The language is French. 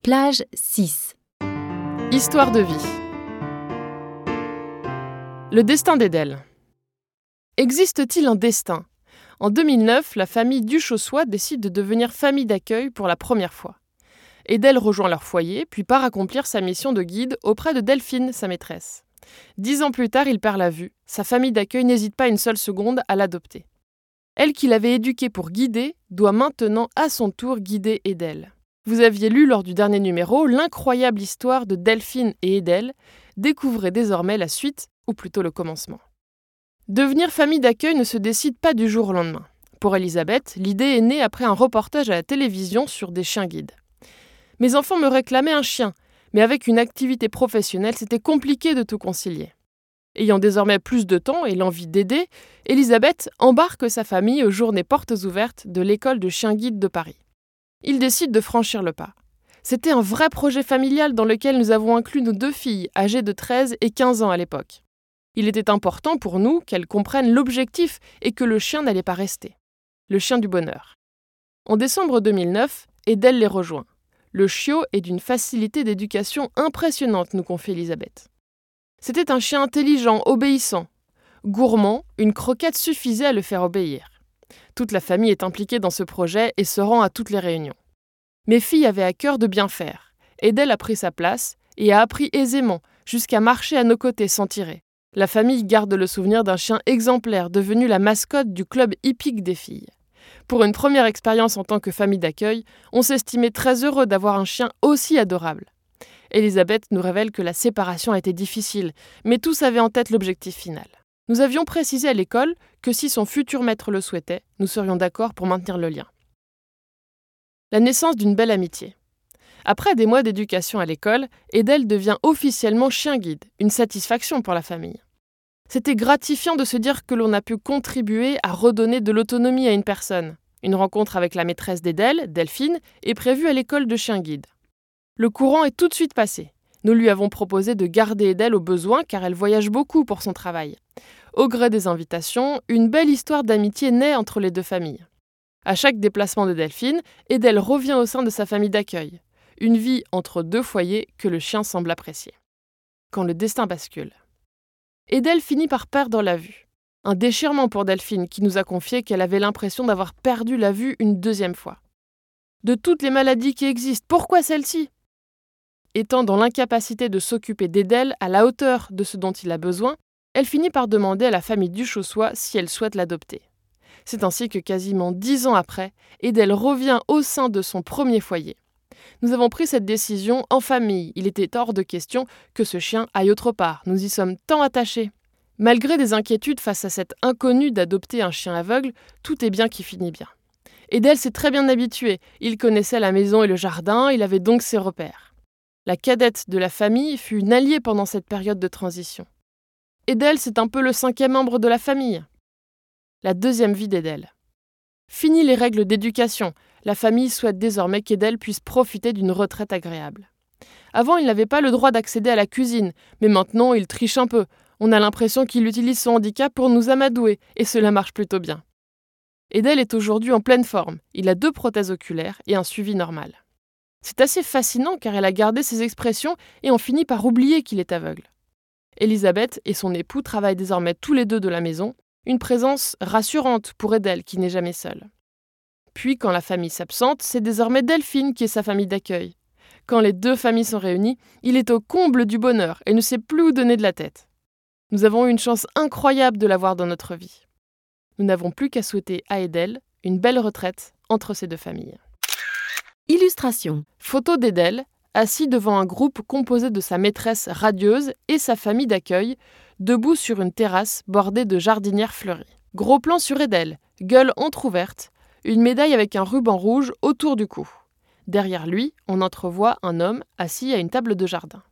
Plage 6. Histoire de vie. Le destin d'Edel. Existe-t-il un destin ? En 2009, la famille Duchossois décide de devenir famille d'accueil pour la première fois. Edel rejoint leur foyer, puis part accomplir sa mission de guide auprès de Delphine, sa maîtresse. 10 ans plus tard, il perd la vue. Sa famille d'accueil n'hésite pas une seule seconde à l'adopter. Elle, qui l'avait éduqué pour guider, doit maintenant à son tour guider Edel. Vous aviez lu lors du dernier numéro l'incroyable histoire de Delphine et Edel. Découvrez désormais la suite, ou plutôt le commencement. Devenir famille d'accueil ne se décide pas du jour au lendemain. Pour Elisabeth, l'idée est née après un reportage à la télévision sur des chiens guides. Mes enfants me réclamaient un chien, mais avec une activité professionnelle, c'était compliqué de tout concilier. Ayant désormais plus de temps et l'envie d'aider, Elisabeth embarque sa famille aux journées portes ouvertes de l'école de chiens guides de Paris. Ils décident de franchir le pas. C'était un vrai projet familial dans lequel nous avons inclus nos 2 filles, âgées de 13 et 15 ans à l'époque. Il était important pour nous qu'elles comprennent l'objectif et que le chien n'allait pas rester. Le chien du bonheur. En décembre 2009, Edel les rejoint. Le chiot est d'une facilité d'éducation impressionnante, nous confie Elisabeth. C'était un chien intelligent, obéissant. Gourmand, une croquette suffisait à le faire obéir. Toute la famille est impliquée dans ce projet et se rend à toutes les réunions. Mes filles avaient à cœur de bien faire. Edel a pris sa place et a appris aisément, jusqu'à marcher à nos côtés sans tirer. La famille garde le souvenir d'un chien exemplaire devenu la mascotte du club hippique des filles. Pour une première expérience en tant que famille d'accueil, on s'estimait très heureux d'avoir un chien aussi adorable. Elisabeth nous révèle que la séparation a été difficile, mais tous avaient en tête l'objectif final. Nous avions précisé à l'école que si son futur maître le souhaitait, nous serions d'accord pour maintenir le lien. La naissance d'une belle amitié. Après des mois d'éducation à l'école, Edel devient officiellement chien guide, une satisfaction pour la famille. C'était gratifiant de se dire que l'on a pu contribuer à redonner de l'autonomie à une personne. Une rencontre avec la maîtresse d'Edel, Delphine, est prévue à l'école de chien guide. Le courant est tout de suite passé. Nous lui avons proposé de garder Edel au besoin car elle voyage beaucoup pour son travail. Au gré des invitations, une belle histoire d'amitié naît entre les 2 familles. À chaque déplacement de Delphine, Edel revient au sein de sa famille d'accueil. Une vie entre 2 foyers que le chien semble apprécier. Quand le destin bascule. Edel finit par perdre la vue. Un déchirement pour Delphine qui nous a confié qu'elle avait l'impression d'avoir perdu la vue une 2e fois. De toutes les maladies qui existent, pourquoi celle-ci ? Étant dans l'incapacité de s'occuper d'Edel à la hauteur de ce dont il a besoin, elle finit par demander à la famille Duchossois si elle souhaite l'adopter. C'est ainsi que quasiment 10 ans après, Edel revient au sein de son premier foyer. Nous avons pris cette décision en famille. Il était hors de question que ce chien aille autre part. Nous y sommes tant attachés. Malgré des inquiétudes face à cet inconnu d'adopter un chien aveugle, tout est bien qui finit bien. Edel s'est très bien habitué. Il connaissait la maison et le jardin, il avait donc ses repères. La cadette de la famille fut une alliée pendant cette période de transition. Edel, c'est un peu le 5e membre de la famille. La 2e vie d'Edel. Fini les règles d'éducation. La famille souhaite désormais qu'Edel puisse profiter d'une retraite agréable. Avant, il n'avait pas le droit d'accéder à la cuisine, mais maintenant, il triche un peu. On a l'impression qu'il utilise son handicap pour nous amadouer, et cela marche plutôt bien. Edel est aujourd'hui en pleine forme. Il a 2 prothèses oculaires et un suivi normal. C'est assez fascinant car elle a gardé ses expressions et on finit par oublier qu'il est aveugle. Elisabeth et son époux travaillent désormais tous les 2 de la maison, une présence rassurante pour Edel qui n'est jamais seule. Puis quand la famille s'absente, c'est désormais Delphine qui est sa famille d'accueil. Quand les 2 familles sont réunies, il est au comble du bonheur et ne sait plus où donner de la tête. Nous avons eu une chance incroyable de l'avoir dans notre vie. Nous n'avons plus qu'à souhaiter à Edel une belle retraite entre ces 2 familles. Illustration. Photo d'Edel, assis devant un groupe composé de sa maîtresse radieuse et sa famille d'accueil, debout sur une terrasse bordée de jardinières fleuries. Gros plan sur Edel, gueule entr'ouverte, une médaille avec un ruban rouge autour du cou. Derrière lui, on entrevoit un homme assis à une table de jardin.